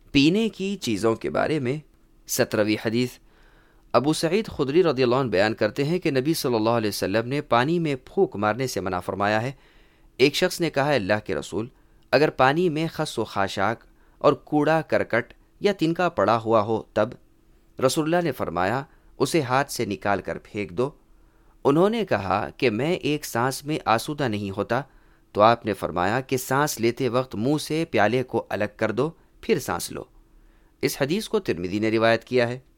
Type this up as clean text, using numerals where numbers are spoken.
पीने की चीज़ों के बारे में 17वीं हदीस। अबू सईद खुदरी रज़ियल्लाहु अन्हु बयान करते हैं कि नबी सल्लल्लाहु अलैहि वसल्लम ने पानी में फूंक मारने से मना फरमाया है। एक शख्स ने कहा, अल्लाह के रसूल, अगर पानी में खस व खाशाक और कूड़ा करकट या तिनका पड़ा हुआ हो तब? रसूलुल्लाह ने फरमाया, उसे हाथ से निकाल कर फेंक दो। उन्होंने कहा कि मैं एक सांस में आसूदा नहीं होता, तो आपने फरमाया कि सांस लेते वक्त मुंह से प्याले को अलग कर दो, फिर सांस लो। इस हदीस को तिर्मिज़ी ने रिवायत किया है।